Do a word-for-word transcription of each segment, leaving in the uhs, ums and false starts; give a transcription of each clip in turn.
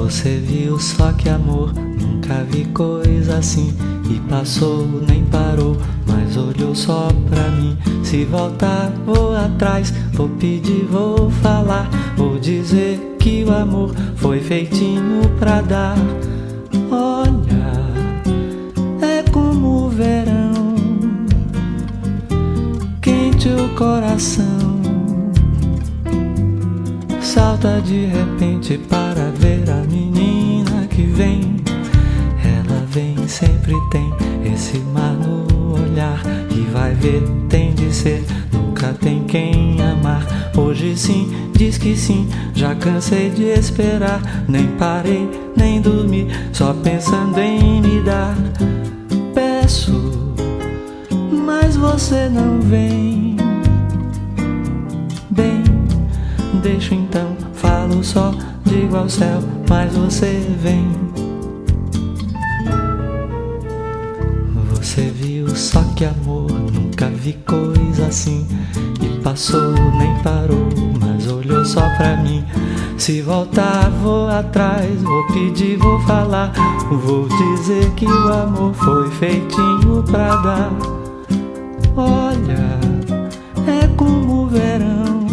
Você viu só que amor, nunca vi coisa assim. E passou, nem parou, mas olhou só pra mim. Se voltar, vou atrás, vou pedir, vou falar. Vou dizer que o amor foi feitinho pra dar. Olha, é como o verão, quente o coração, salta de repente para ver a menina que vem. Ela vem, sempre tem esse mar no olhar. E vai ver, tem de ser, nunca tem quem amar. Hoje sim, diz que sim, já cansei de esperar. Nem parei, nem dormi, só pensando em me dar. Peço, mas você não vem. Bem, deixo então, falo só, digo ao céu, mas você vem. Você viu só que amor, nunca vi coisa assim. E passou, nem parou, mas olhou só pra mim. Se voltar, vou atrás, vou pedir, vou falar. Vou dizer que o amor foi feitinho pra dar. Olha, é como o verão,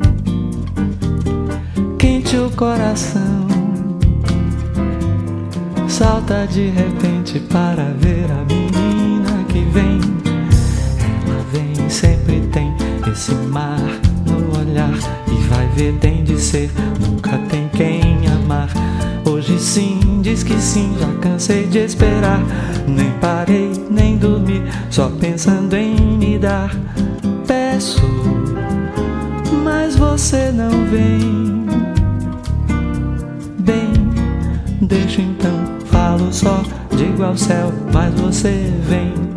quente o coração, salta de repente para ver a menina que vem. Ela vem, sempre tem esse mar no olhar. E vai ver, tem de ser, nunca tem quem amar. Hoje sim, diz que sim, já cansei de esperar. Nem parei, nem dormi, só pensando em me dar. Peço, mas você não vem. Bem, deixo então, falo só, digo ao céu, mas você vem.